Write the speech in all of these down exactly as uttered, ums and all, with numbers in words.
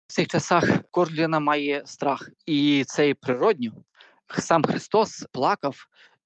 В цих часах кожна людина має страх. І це і природньо. Сам Христос плакав,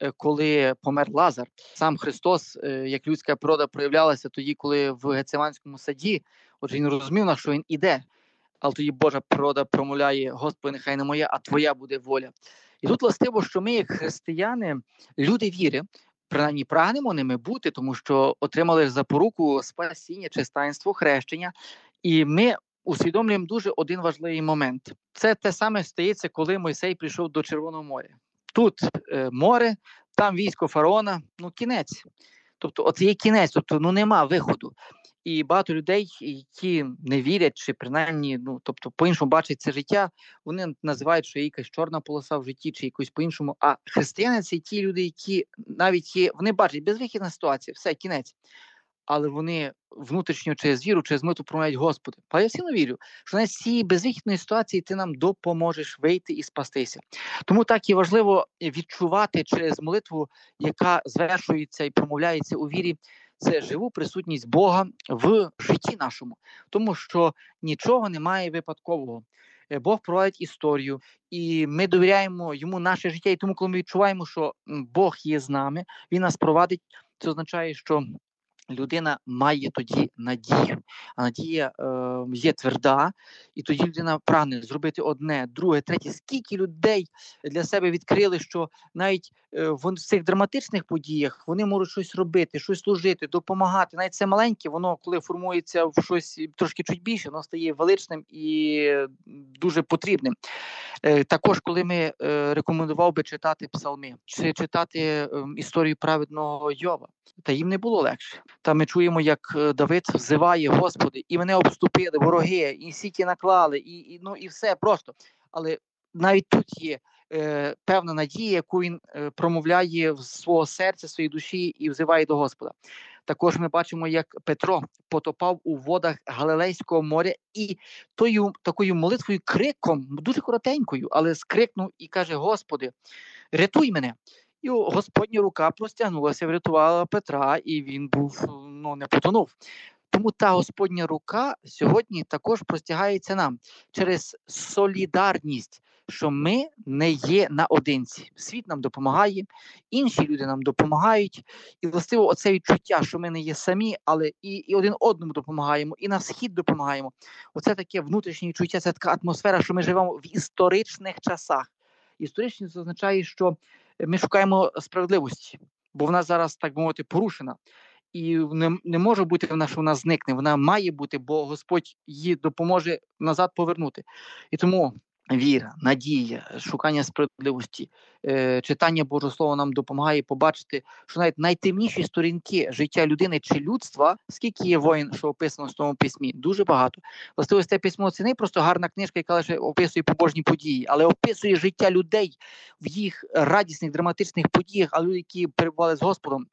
коли помер Лазар. Сам Христос, як людська природа, проявлялася тоді, коли в Гециманському саді, отже, він розумів, на що він іде. Але тоді Божа природа промовляє: Господи, нехай не моя, а Твоя буде воля. І тут властиво, що ми, як християни, люди віри, принаймні прагнемо ними бути, тому що отримали запоруку спасіння чи таїнство хрещення. І ми усвідомлюємо дуже один важливий момент. Це те саме стається, коли Мойсей прийшов до Червоного моря. Тут е, море, там військо фараона, ну кінець. Тобто от є кінець, тобто ну нема виходу. І багато людей, які не вірять, чи принаймні, ну, тобто по-іншому бачать це життя, вони називають, що є якась чорна полоса в житті, чи якось по-іншому. А християни – це ті люди, які навіть є, вони бачать безвихідна ситуація, все, кінець. Але вони внутрішньо через віру, через молитву промовляють: Господи. Але я сильно вірю, що навіть з цієї безвихідної ситуації ти нам допоможеш вийти і спастися. Тому так і важливо відчувати через молитву, яка звершується і промовляється у вірі, це живу присутність Бога в житті нашому. Тому що нічого немає випадкового. Бог провадить історію, і ми довіряємо Йому наше життя. І тому, коли ми відчуваємо, що Бог є з нами, Він нас провадить, це означає, що людина має тоді надію. А надія е, є тверда, і тоді людина прагне зробити одне, друге, третє. Скільки людей для себе відкрили, що навіть е, в цих драматичних подіях вони можуть щось робити, щось служити, допомагати. Навіть це маленьке, воно, коли формується в щось трошки чуть більше, воно стає величним і дуже потрібним. Е, також, коли ми е, рекомендував би читати псалми, чи читати е, історію праведного Йова, та їм не було легше. Та ми чуємо, як Давид взиває: Господи, і мене обступили вороги, і сіті наклали, і, і, ну, і все просто. Але навіть тут є е, певна надія, яку він е, промовляє в свого серця, своїй душі і взиває до Господа. Також ми бачимо, як Петро потопав у водах Галилейського моря і тою такою молитвою, криком, дуже коротенькою, але скрикнув і каже: Господи, рятуй мене. І Господня рука простягнулася, врятувала Петра, і він був, ну, не потонув. Тому та Господня рука сьогодні також простягається нам через солідарність, що ми не є наодинці. Світ нам допомагає, інші люди нам допомагають. І, властиво, оце відчуття, що ми не є самі, але і, і один одному допомагаємо, і на схід допомагаємо. Оце таке внутрішнє відчуття, це така атмосфера, що ми живемо в історичних часах. Історичність означає, що ми шукаємо справедливості, бо вона зараз, так би мовити, порушена. І не, не може бути вона, що вона зникне. Вона має бути, бо Господь її допоможе назад повернути. І тому віра, надія, шукання справедливості, е, читання Божого Слова нам допомагає побачити, що навіть найтемніші сторінки життя людини чи людства, скільки є воїн, що описано в тому письмі, дуже багато. Власне, це письмо – це не просто гарна книжка, яка лише описує побожні події, але описує життя людей в їх радісних, драматичних подіях, а люди, які перебували з Господом,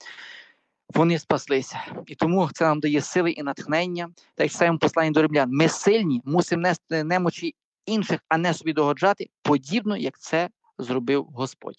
вони спаслися. І тому це нам дає сили і натхнення. Так як в своєму посланні до римлян: ми сильні, мусимо нести немочі інших, а не собі догоджати, подібно, як це зробив Господь.